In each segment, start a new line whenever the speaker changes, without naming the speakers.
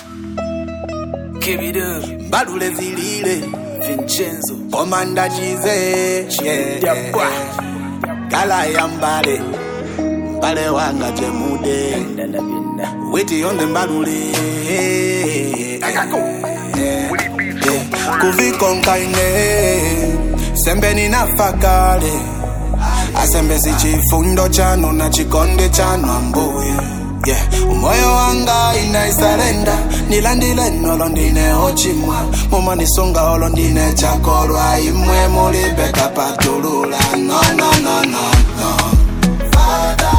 Badule zilile
Vincenzo
Komanda Chize Gala ya mbale Mbale wanga jemude Witi on the badule Kuviko nkaine Sembeni na fakale Asembe si chifundo chano na chikonde chano ambuye Umoyo wanga inaisalenda Nilandile nolondine ochimwa Muma nisunga olondine chakolwa Imwe mulibeka patulula No, no, no, no, no Father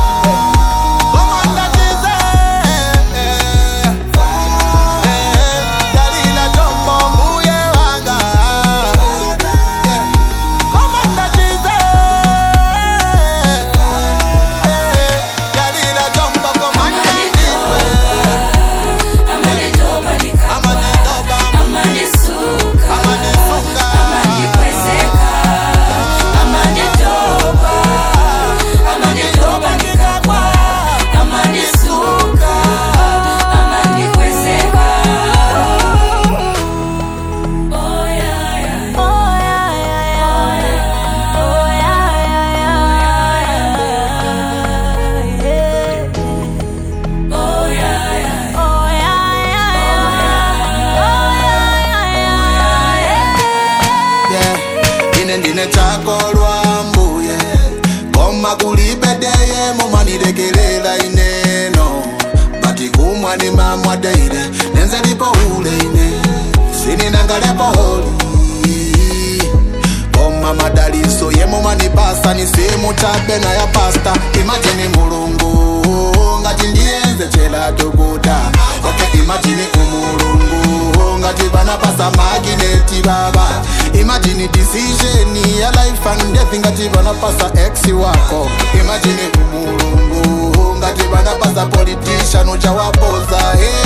Ndine chakolwa mbuye Koma kulipedeye Mumanirekelela ineno Bati kumwani mamwa deire Nenze lipo ule ine Sini nangalepo holi Koma madaliso ye mumanipasa Nisimu tabe na ya pasta Imagine mulungu Ngati ndienze chela tukuta Okay, imagine umulungu Ngati vana pasa magineti baba Imagine decision ya life and death Ngati vana pasa ex wako Imagine umulungu Ngati vana pasa politician uchawapoza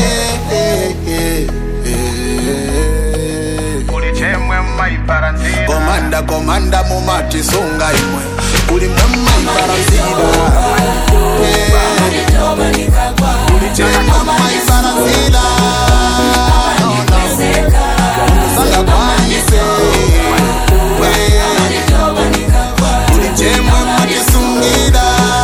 Ulichemwe maiparanzira
Komanda mumati sunga imwe Ulimwe maiparanzira Ulichemwe maiparanzira Sanga kwanise Ulichemwe matisungira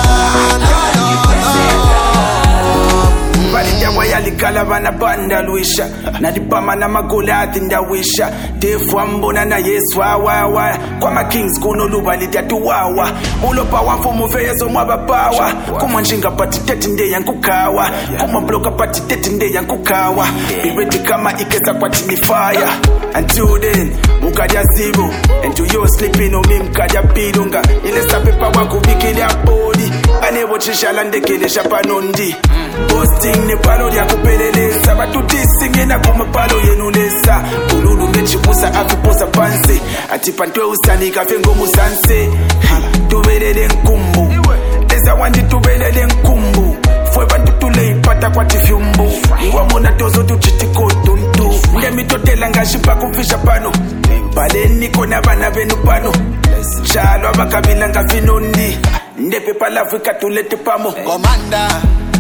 Balijawa yalikala bana banda luisha Nalipama na magolati ndawisha Defu ambona na Yesu wawa Kwa ma kings kuno luba lidatu wawa Ulopa wamfumu feyezo mwabapawa Kuma njinga pati teti nde yankukawa Kuma bloka pati teti nde yankukawa Bireti kama ikesa kwa tini fire Until then, mukaja zibo Until you're sleeping on me mkaja bidonga Ile sapepa wako bikili apodi Anewo chishala ndekele shapanondi Posting ne palo ya kupeleleza Batutisi ngena kumapalo yenulesa Ululu mechibusa akuposa panse Atipantwe usani kafengo musanse Tubelele nkumbu Leza wandi tubelele nkumbu Fwe bantu tule ipata kwa tifyumbu Iwa muna tozo tuchitiko tuntu Ndemi totela ngashipa kumfisha pano Baleni kona bana benu pano Chalo abakabila ngafinondi Ndepe palafu ikatulete pamo
Komanda